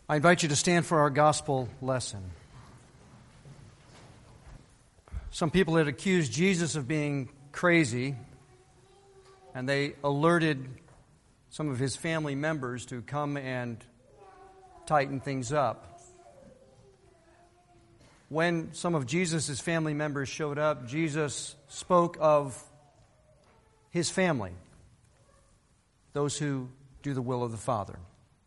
I invite you to stand for our gospel lesson. Some people had accused Jesus of being crazy, and they alerted some of his family members to come and tighten things up. When some of Jesus' family members showed up, Jesus spoke of his family, those who do the will of the Father.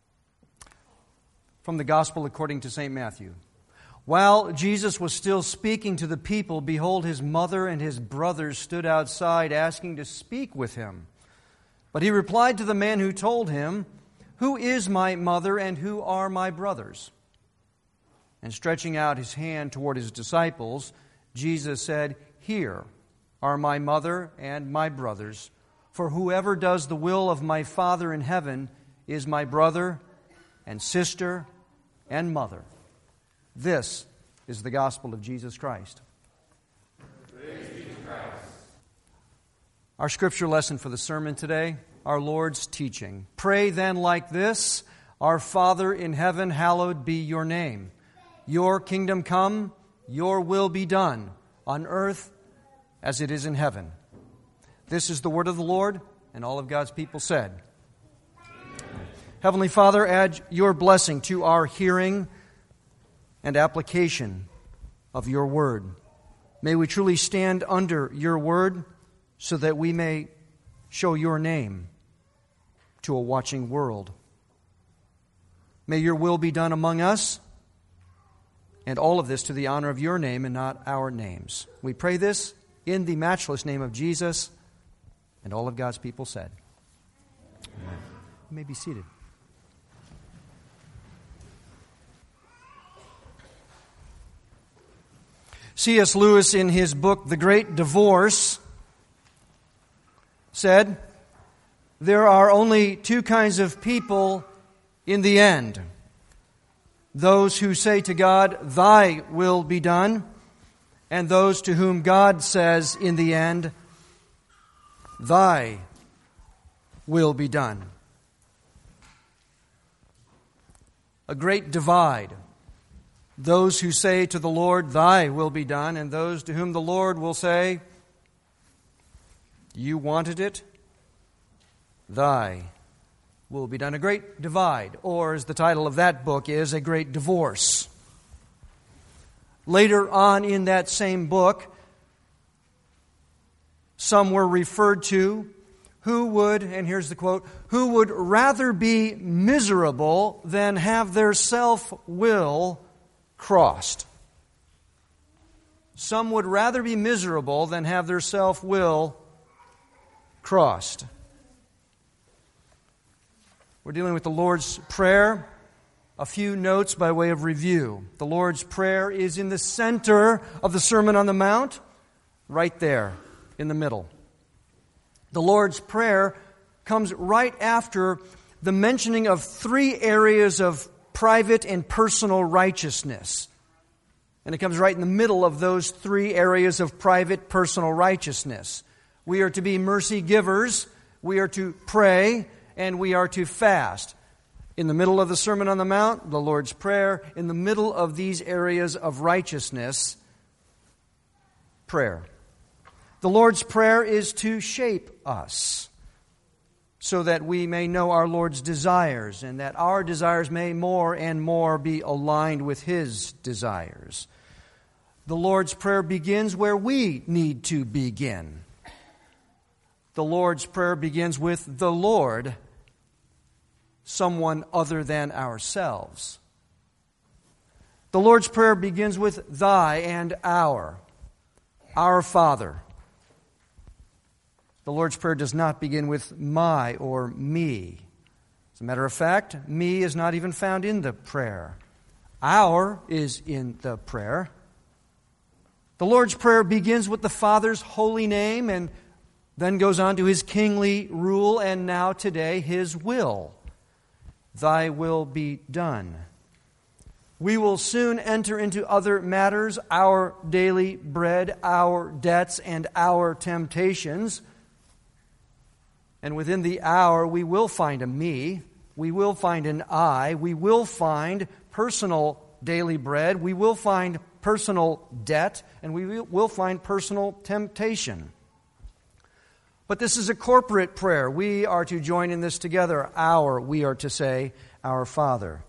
From the Gospel according to St. Matthew. While Jesus was still speaking to the people, behold, his mother and his brothers stood outside asking to speak with him. But he replied to the man who told him, "Who is my mother and who are my brothers?" And stretching out his hand toward his disciples, Jesus said, "Here are my mother and my brothers. For whoever does the will of my Father in heaven is my brother and sister and mother." This is the gospel of Jesus Christ. Praise be to Christ. Our scripture lesson for the sermon today, our Lord's teaching. Pray then like this: Our Father in heaven, hallowed be your name. Your kingdom come, your will be done, on earth as it is in heaven. This is the word of the Lord, and all of God's people said. Amen. Heavenly Father, add your blessing to our hearing and application of your word. May we truly stand under your word so that we may show your name to a watching world. May your will be done among us, and all of this to the honor of your name and not our names. We pray this in the matchless name of Jesus, and all of God's people said. Amen. You may be seated. C.S. Lewis, in his book, The Great Divorce, said, "There are only two kinds of people in the end. Those who say to God, 'Thy will be done,' and those to whom God says in the end, 'Thy will be done.'" A great divide. Those who say to the Lord, "Thy will be done," and those to whom the Lord will say, "You wanted it, thy will be done." A great divide, or as the title of that book is, a great divorce. Later on in that same book, some were referred to who would, and here's the quote, "who would rather be miserable than have their self-will crossed." Some would rather be miserable than have their self-will crossed. We're dealing with the Lord's Prayer. A few notes by way of review. The Lord's Prayer is in the center of the Sermon on the Mount, right there in the middle. The Lord's Prayer comes right after the mentioning of three areas of private and personal righteousness. And it comes right in the middle of those three areas of private, personal righteousness. We are to be mercy givers, we are to pray, and we are to fast. In the middle of the Sermon on the Mount, the Lord's Prayer. In the middle of these areas of righteousness, prayer. The Lord's Prayer is to shape us so that we may know our Lord's desires and that our desires may more and more be aligned with His desires. The Lord's Prayer begins where we need to begin. The Lord's Prayer begins with the Lord, someone other than ourselves. The Lord's Prayer begins with thy and our Father. The Lord's Prayer does not begin with my or me. As a matter of fact, me is not even found in the prayer. Our is in the prayer. The Lord's Prayer begins with the Father's holy name and then goes on to His kingly rule and now today His will. Thy will be done. We will soon enter into other matters, our daily bread, our debts, and our temptations. And within the hour, we will find a me, We will find an I. We will find personal daily bread. We will find personal debt. And we will find personal temptation. But this is a corporate prayer. We are to join in this together. We are to say, Our Father.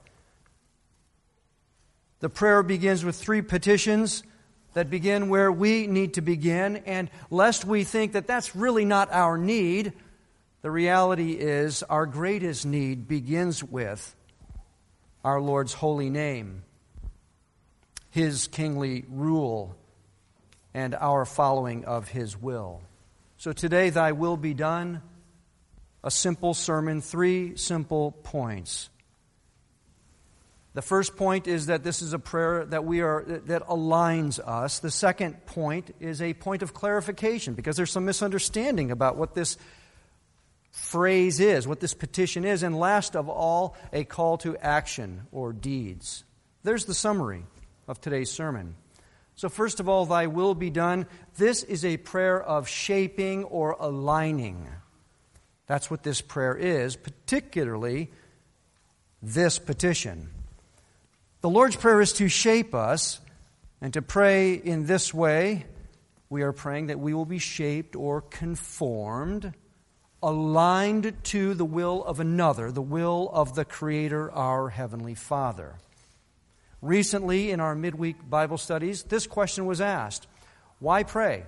The prayer begins with 3 petitions that begin where we need to begin. And lest we think that that's really not our need, the reality is our greatest need begins with our Lord's holy name, His kingly rule, and our following of His will. So today, Thy will be done. A simple sermon, 3 simple points. The first point is that this is a prayer that aligns us. The second point is a point of clarification, because there's some misunderstanding about what this phrase is, what this petition is. And last of all, a call to action or deeds. There's the summary of today's sermon. So first of all, Thy will be done. This is a prayer of shaping or aligning. That's what this prayer is, particularly this petition. The Lord's Prayer is to shape us, and to pray in this way, we are praying that we will be shaped or conformed, aligned to the will of another, the will of the Creator, our Heavenly Father. Recently, in our midweek Bible studies, this question was asked: why pray?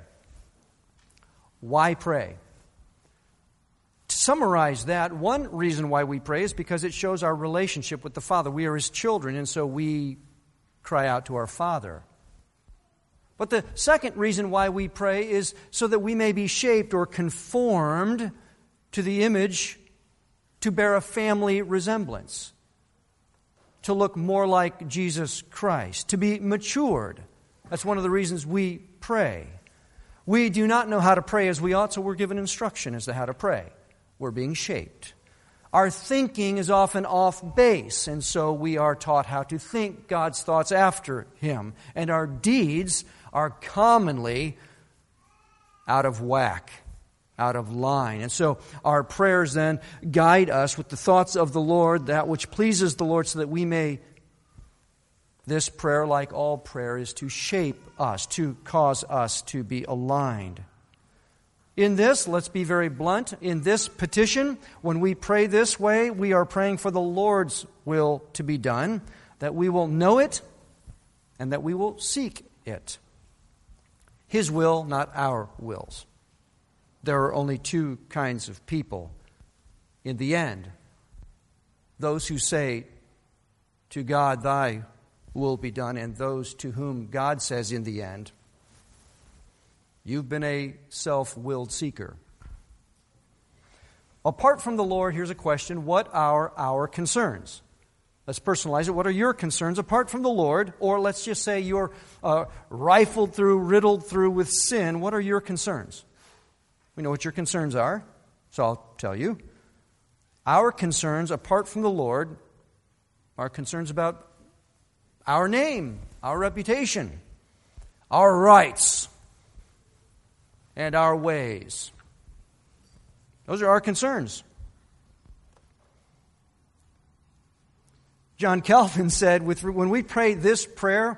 Why pray? To summarize that, one reason why we pray is because it shows our relationship with the Father. We are His children, and so we cry out to our Father. But the second reason why we pray is so that we may be shaped or conformed to the image, to bear a family resemblance, to look more like Jesus Christ, to be matured. That's one of the reasons we pray. We do not know how to pray as we ought, so we're given instruction as to how to pray. We're being shaped. Our thinking is often off base, and so we are taught how to think God's thoughts after Him. And our deeds are commonly out of whack, out of line. And so our prayers then guide us with the thoughts of the Lord, that which pleases the Lord, so that we may, this prayer, like all prayer, is to shape us, to cause us to be aligned. In this, let's be very blunt, in this petition, when we pray this way, we are praying for the Lord's will to be done, that we will know it, and that we will seek it. His will, not our wills. There are only 2 kinds of people in the end. Those who say to God, Thy will be done, and those to whom God says in the end, you've been a self-willed seeker. Apart from the Lord, here's a question: what are our concerns? Let's personalize it. What are your concerns apart from the Lord? Or let's just say you're riddled through with sin. What are your concerns? We know what your concerns are, so I'll tell you. Our concerns apart from the Lord are concerns about our name, our reputation, our rights, and our ways. Those are our concerns. John Calvin said, when we pray this prayer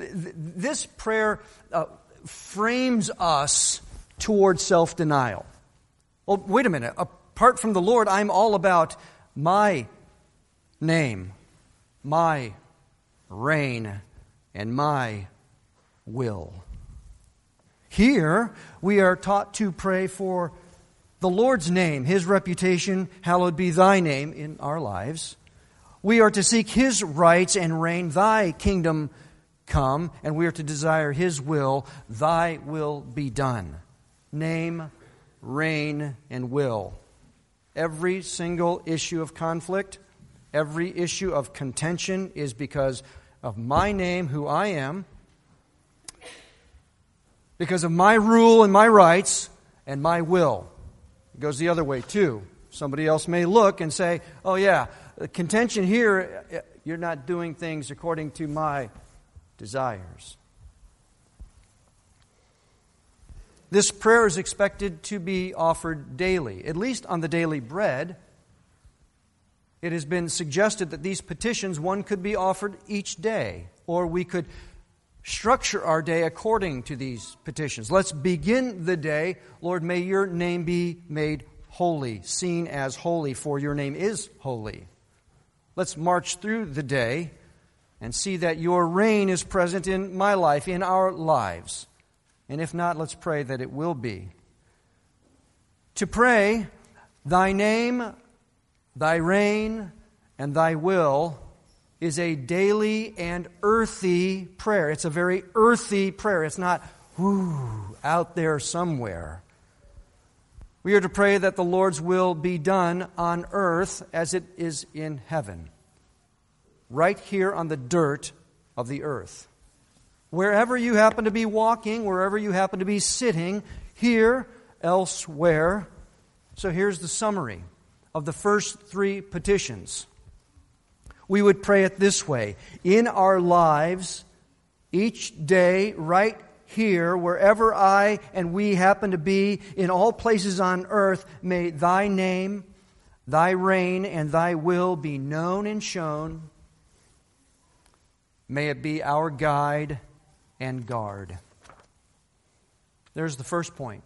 frames us toward self-denial. Well, wait a minute. Apart from the Lord, I'm all about my name, my reign, and my will. Here, we are taught to pray for the Lord's name, His reputation, hallowed be Thy name in our lives. We are to seek His rights and reign, Thy kingdom come, and we are to desire His will, Thy will be done. Name, reign, and will. Every single issue of conflict, every issue of contention is because of my name, who I am, because of my rule and my rights and my will. It goes the other way too. Somebody else may look and say, oh yeah, the contention here, you're not doing things according to my desires. This prayer is expected to be offered daily, at least on the daily bread. It has been suggested that these petitions, one could be offered each day, or we could structure our day according to these petitions. Let's begin the day, Lord, may your name be made holy, seen as holy, for your name is holy. Let's march through the day and see that your reign is present in my life, in our lives. And if not, let's pray that it will be. To pray, thy name, thy reign, and thy will is a daily and earthy prayer. It's a very earthy prayer. It's not, out there somewhere. We are to pray that the Lord's will be done on earth as it is in heaven. Right here on the dirt of the earth. Wherever you happen to be walking, wherever you happen to be sitting, here, elsewhere. So here's the summary of the first three petitions. We would pray it this way. In our lives, each day, right here, wherever I and we happen to be, in all places on earth, may thy name, thy reign, and thy will be known and shown. May it be our guide and guard. There's the first point.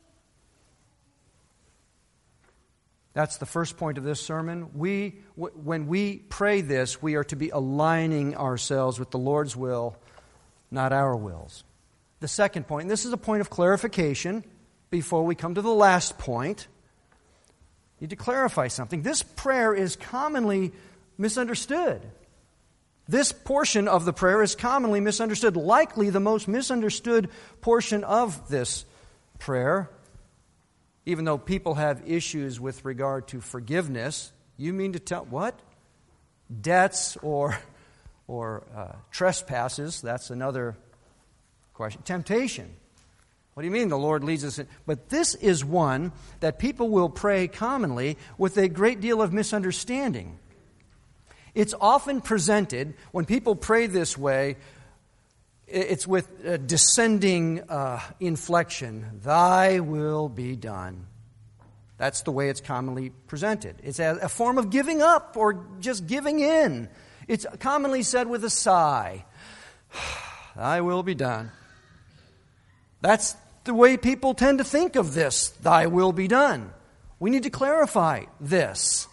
That's the first point of this sermon. When we pray this, we are to be aligning ourselves with the Lord's will, not our wills. The second point, and this is a point of clarification before we come to the last point. You need to clarify something. This prayer is commonly misunderstood. This portion of the prayer is commonly misunderstood. Likely the most misunderstood portion of this prayer. Even though people have issues with regard to forgiveness, you mean to tell what? Debts or trespasses, that's another question. Temptation. What do you mean the Lord leads us in? But this is one that people will pray commonly with a great deal of misunderstanding. It's often presented, when people pray this way, it's with a descending inflection. Thy will be done. That's the way it's commonly presented. It's a form of giving up or just giving in. It's commonly said with a sigh. Thy will be done. That's the way people tend to think of this. Thy will be done. We need to clarify this.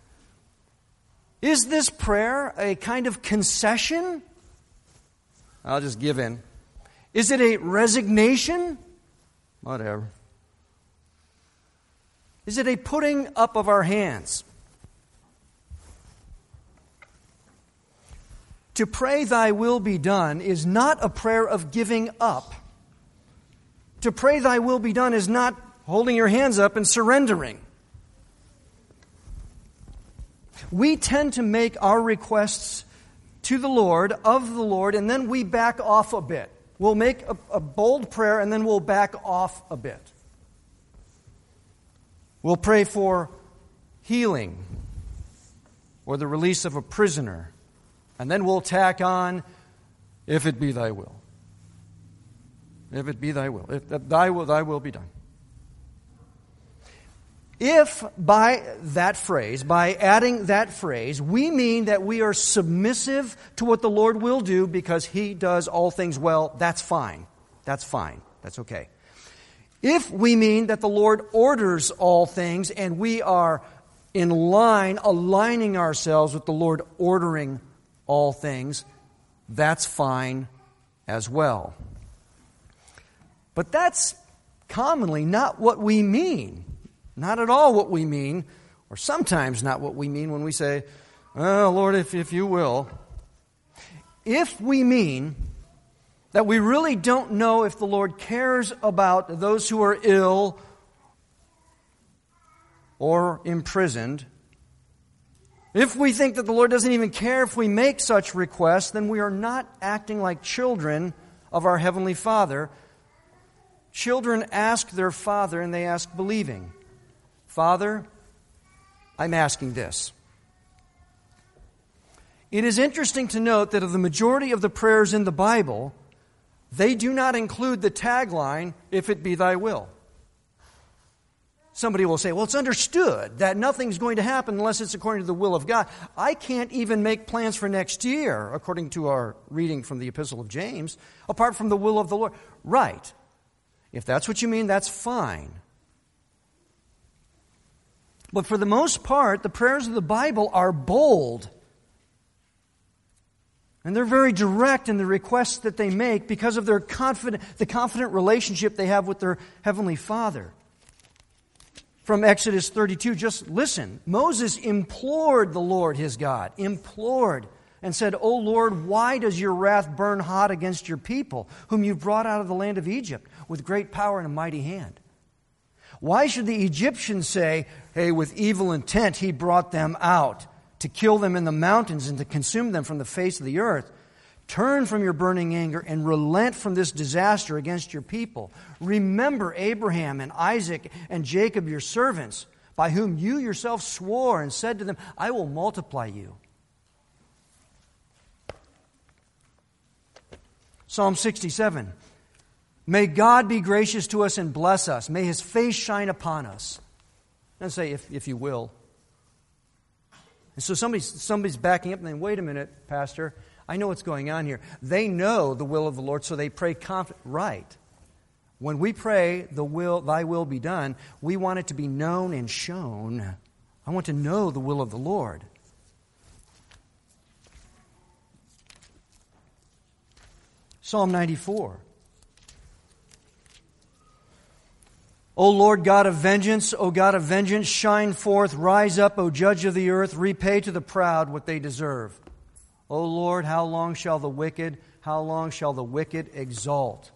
Is this prayer a kind of concession? I'll just give in. Is it a resignation? Whatever. Is it a putting up of our hands? To pray thy will be done is not a prayer of giving up. To pray thy will be done is not holding your hands up and surrendering. We tend to make our requests to the Lord, of the Lord, and then we back off a bit. We'll make a bold prayer and then we'll back off a bit. We'll pray for healing or the release of a prisoner, and then we'll tack on, if it be thy will. If it be thy will. If thy will be done. If by that phrase, by adding that phrase, we mean that we are submissive to what the Lord will do because He does all things well, that's fine. That's fine. That's okay. If we mean that the Lord orders all things and we are in line, aligning ourselves with the Lord ordering all things, that's fine as well. But that's commonly not what we mean. Not at all what we mean, or sometimes not what we mean when we say, oh, Lord, if you will. If we mean that we really don't know if the Lord cares about those who are ill or imprisoned, if we think that the Lord doesn't even care if we make such requests, then we are not acting like children of our Heavenly Father. Children ask their Father, and they ask believing. Father, I'm asking this. It is interesting to note that of the majority of the prayers in the Bible, they do not include the tagline, if it be thy will. Somebody will say, well, it's understood that nothing's going to happen unless it's according to the will of God. I can't even make plans for next year, according to our reading from the Epistle of James, apart from the will of the Lord. Right. If that's what you mean, that's fine. But for the most part, the prayers of the Bible are bold. And they're very direct in the requests that they make because of the confident relationship they have with their Heavenly Father. From Exodus 32, just listen. Moses implored the Lord his God, implored, and said, O Lord, why does your wrath burn hot against your people, whom you brought out of the land of Egypt with great power and a mighty hand? Why should the Egyptians say, hey, with evil intent he brought them out, to kill them in the mountains and to consume them from the face of the earth? Turn from your burning anger and relent from this disaster against your people. Remember Abraham and Isaac and Jacob, your servants, by whom you yourself swore and said to them, I will multiply you. Psalm 67. May God be gracious to us and bless us. May His face shine upon us. And say, if you will. And so somebody's backing up and saying, wait a minute, Pastor, I know what's going on here. They know the will of the Lord, so they pray confidently. Right. When we pray, thy will be done, we want it to be known and shown. I want to know the will of the Lord. Psalm 94. O Lord God of vengeance, O God of vengeance, shine forth, rise up, O Judge of the earth, repay to the proud what they deserve. O Lord, how long shall the wicked exalt?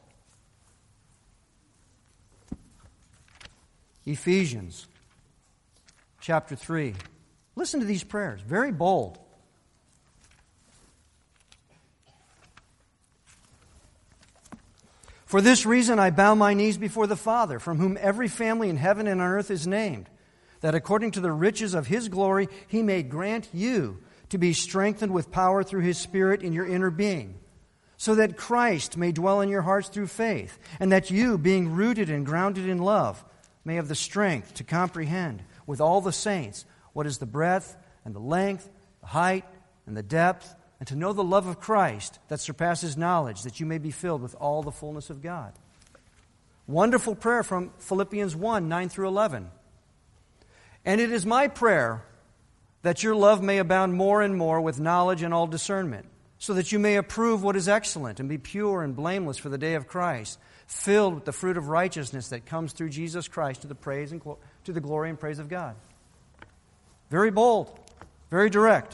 Ephesians chapter 3. Listen to these prayers, very bold. For this reason I bow my knees before the Father, from whom every family in heaven and on earth is named, that according to the riches of His glory He may grant you to be strengthened with power through His Spirit in your inner being, so that Christ may dwell in your hearts through faith, and that you, being rooted and grounded in love, may have the strength to comprehend with all the saints what is the breadth and the length, the height and the depth, and to know the love of Christ that surpasses knowledge, that you may be filled with all the fullness of God. Wonderful prayer from Philippians 1, 9 through 11. And it is my prayer that your love may abound more and more with knowledge and all discernment, so that you may approve what is excellent and be pure and blameless for the day of Christ, filled with the fruit of righteousness that comes through Jesus Christ to the glory and praise of God. Very bold, very direct.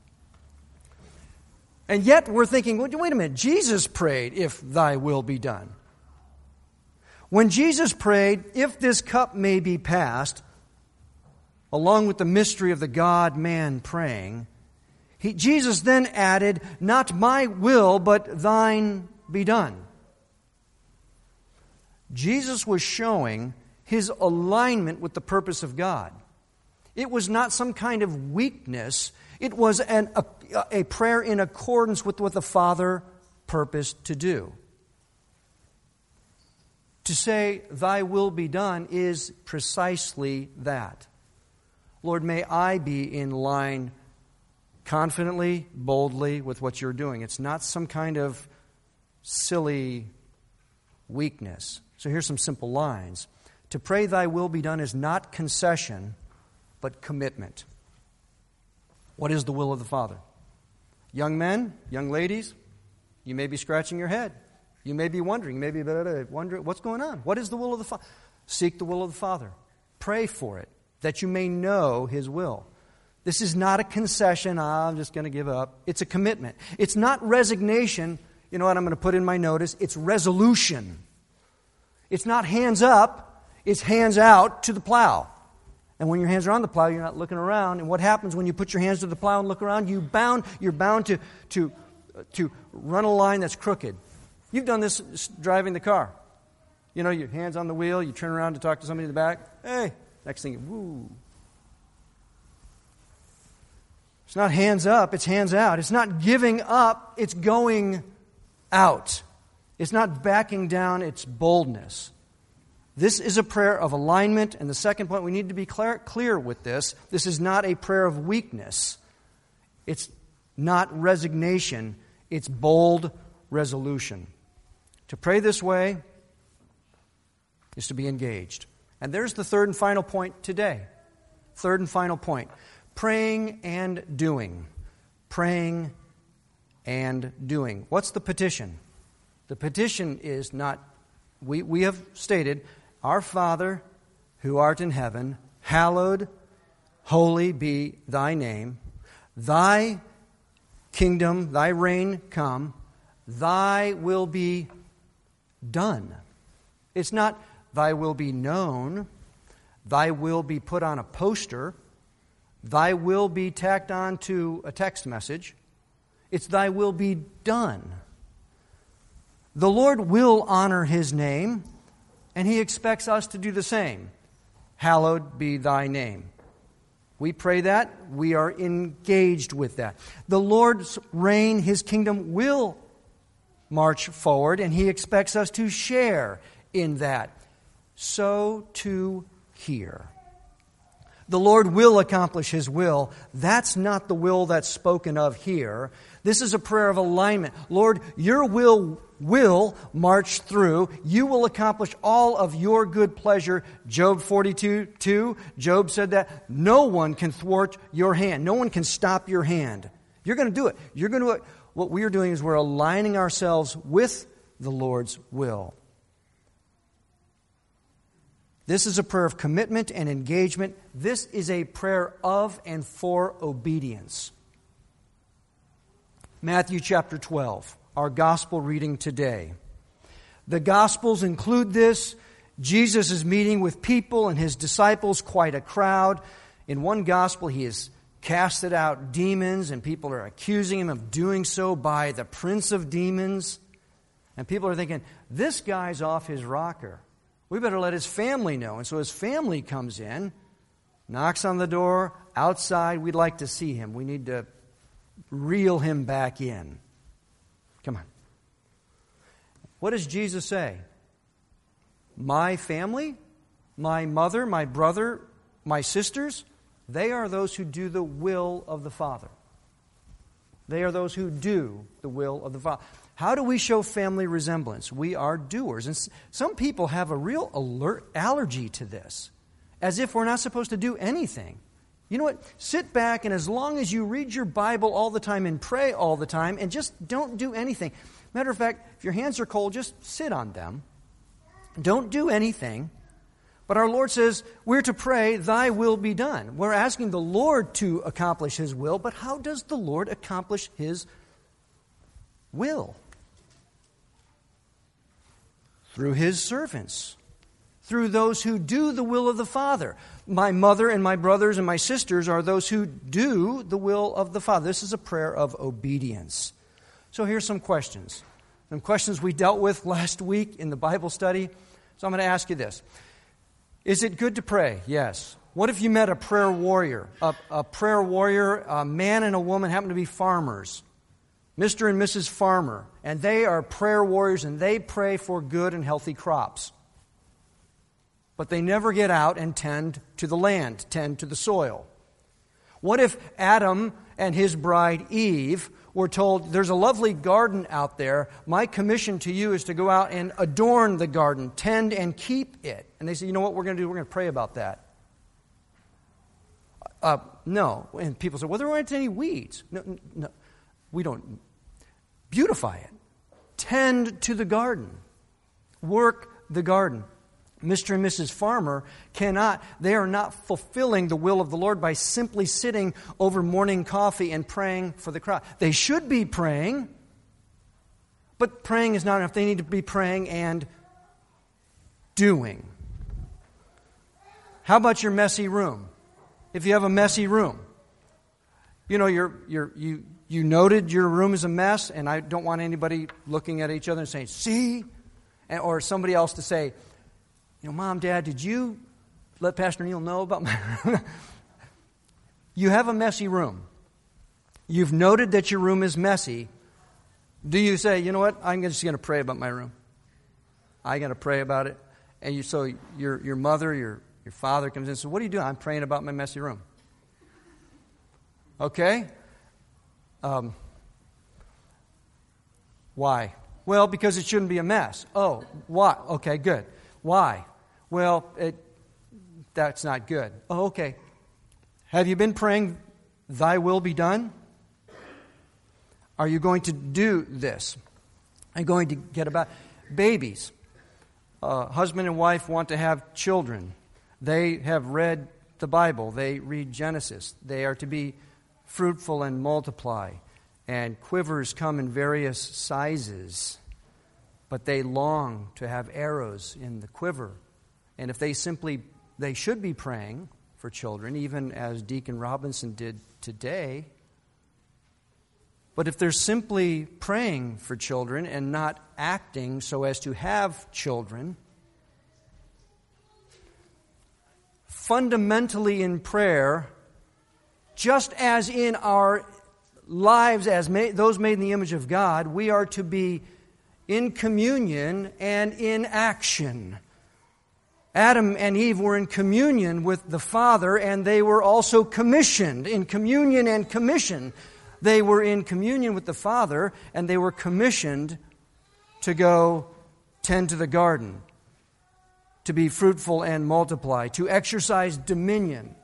And yet we're thinking, wait a minute, Jesus prayed, if thy will be done. When Jesus prayed, if this cup may be passed, along with the mystery of the God-man praying, Jesus then added, not my will, but thine be done. Jesus was showing His alignment with the purpose of God. It was not some kind of weakness. It was a prayer in accordance with what the Father purposed to do. To say, thy will be done, is precisely that. Lord, may I be in line confidently, boldly with what you're doing. It's not some kind of silly weakness. So here's some simple lines. To pray thy will be done is not concession, but commitment. What is the will of the Father? Young men, young ladies, you may be scratching your head. You may be wondering, what's going on? What is the will of the Father? Seek the will of the Father. Pray for it, that you may know His will. This is not a concession, I'm just going to give up. It's a commitment. It's not resignation. You know what I'm going to put in my notice? It's resolution. It's not hands up, it's hands out to the plow. And when your hands are on the plow, you're not looking around. And what happens when you put your hands to the plow and look around? You're bound to run a line that's crooked. You've done this driving the car. You know, your hands on the wheel, you turn around to talk to somebody in the back. Hey, next thing, woo. It's not hands up, it's hands out. It's not giving up, it's going out. It's not backing down, it's boldness. This is a prayer of alignment. And the second point, we need to be clear with this. This is not a prayer of weakness. It's not resignation. It's bold resolution. To pray this way is to be engaged. And there's the third and final point today. Third and final point. Praying and doing. Praying and doing. What's the petition? The petition is not, we have stated, Our Father, who art in heaven, hallowed, holy be thy name. Thy kingdom, thy reign come. Thy will be done. It's not thy will be known. Thy will be put on a poster. Thy will be tacked on to a text message. It's thy will be done. The Lord will honor His name, and He expects us to do the same. Hallowed be thy name. We pray that. We are engaged with that. The Lord's reign, His kingdom will march forward, and He expects us to share in that. So too here. The Lord will accomplish His will. That's not the will that's spoken of here. This is a prayer of alignment. Lord, your will march through. You will accomplish all of your good pleasure. Job 42:2, Job said that no one can thwart your hand. No one can stop your hand. You're going to do it. You're going to do it. What we are doing is we're aligning ourselves with the Lord's will. This is a prayer of commitment and engagement. This is a prayer of and for obedience. Matthew chapter 12, our gospel reading today. The Gospels include this. Jesus is meeting with people and His disciples, quite a crowd. In one gospel, He has casted out demons, and people are accusing Him of doing so by the prince of demons. And people are thinking, this guy's off his rocker. We better let his family know. And so his family comes in, knocks on the door, outside. We'd like to see him. We need to reel him back in. Come on. What does Jesus say? My family, my mother, my brother, my sisters, they are those who do the will of the Father. They are those who do the will of the Father. How do we show family resemblance? We are doers. And some people have a real allergy to this, as if we're not supposed to do anything. You know what? Sit back, and as long as you read your Bible all the time and pray all the time, and just don't do anything. Matter of fact, if your hands are cold, just sit on them. Don't do anything. But our Lord says we're to pray, thy will be done. We're asking the Lord to accomplish His will, but how does the Lord accomplish His will? Through His servants. Through those who do the will of the Father. My mother and my brothers and my sisters are those who do the will of the Father. This is a prayer of obedience. So here's some questions. Some questions we dealt with last week in the Bible study. So I'm going to ask you this. Is it good to pray? Yes. What if you met a prayer warrior? A prayer warrior, a man and a woman happen to be farmers. Mr. and Mrs. Farmer. And they are prayer warriors, and they pray for good and healthy crops. But they never get out and tend to the land, tend to the soil. What if Adam and his bride Eve were told, there's a lovely garden out there. My commission to you is to go out and adorn the garden, tend and keep it. And they say, you know what we're going to do? We're going to pray about that. No. And people say, well, there aren't any weeds. No. We don't. Beautify it. Tend to the garden. Work the garden. Mr. and Mrs. Farmer they are not fulfilling the will of the Lord by simply sitting over morning coffee and praying for the crowd. They should be praying, but praying is not enough. They need to be praying and doing. How about your messy room? If you have a messy room, you know, you noted your room is a mess, and I don't want anybody looking at each other and saying, see? Or somebody else to say, you know, Mom, Dad, did you let Pastor Neil know about my room? You have a messy room. You've noted that your room is messy. Do you say, you know what, I'm just going to pray about my room? I'm going to pray about it. And so your mother, your father comes in and says, what are you doing? I'm praying about my messy room. Okay? Why? Well, because it shouldn't be a mess. Oh, why? Okay, good. Why? Well, that's not good. Oh, okay. Have you been praying, thy will be done? Are you going to do this? Are you going to get about babies? Husband and wife want to have children. They have read the Bible. They read Genesis. They are to be fruitful and multiply. And quivers come in various sizes, but they long to have arrows in the quiver. And if they should be praying for children, even as Deacon Robinson did today. But if they're simply praying for children and not acting so as to have children, fundamentally in prayer, just as in our lives as those made in the image of God, we are to be in communion and in action. Adam and Eve were in communion with the Father, and they were also commissioned. In communion and commission, they were in communion with the Father, and they were commissioned to go tend to the garden, to be fruitful and multiply, to exercise dominion.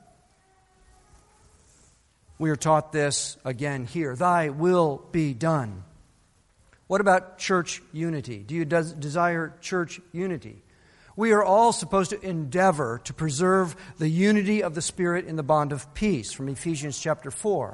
We are taught this again here. Thy will be done. What about church unity? Do you desire church unity? We are all supposed to endeavor to preserve the unity of the Spirit in the bond of peace, from Ephesians chapter 4.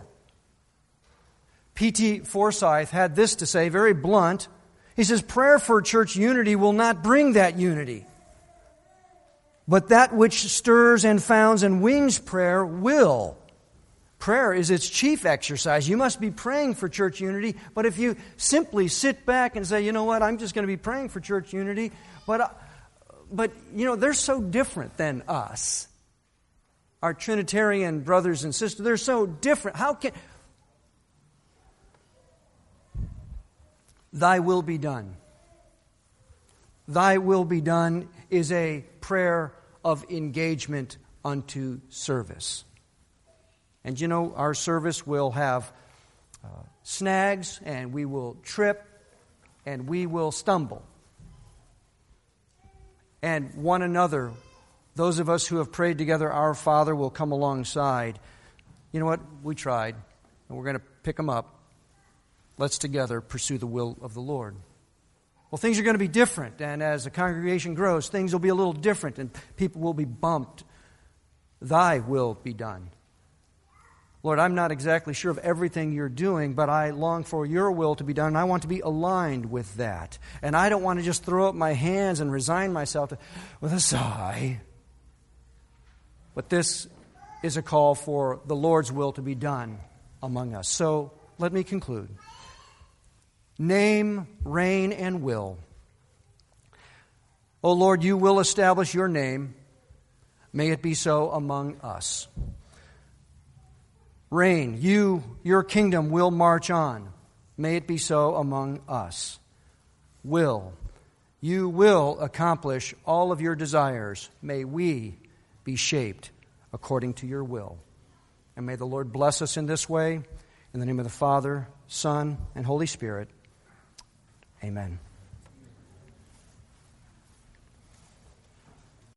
P.T. Forsyth had this to say, very blunt. He says, prayer for church unity will not bring that unity. But that which stirs and founds and wings prayer will. Prayer is its chief exercise. You must be praying for church unity, but if you simply sit back and say, you know what, I'm just going to be praying for church unity, but they're so different than us. Our Trinitarian brothers and sisters, they're so different. How can... Thy will be done. Thy will be done is a prayer of engagement unto service. And you know, our service will have snags, and we will trip, and we will stumble. And one another, those of us who have prayed together, our Father, will come alongside. You know what? We tried, and we're going to pick them up. Let's together pursue the will of the Lord. Well, things are going to be different, and as the congregation grows, things will be a little different, and people will be bumped. Thy will be done. Lord, I'm not exactly sure of everything you're doing, but I long for your will to be done, and I want to be aligned with that. And I don't want to just throw up my hands and resign myself with a sigh. But this is a call for the Lord's will to be done among us. So let me conclude. Name, reign, and will. O Lord, you will establish your name. May it be so among us. Reign, your kingdom will march on. May it be so among us. Will, you will accomplish all of your desires. May we be shaped according to your will. And may the Lord bless us in this way. In the name of the Father, Son, and Holy Spirit. Amen.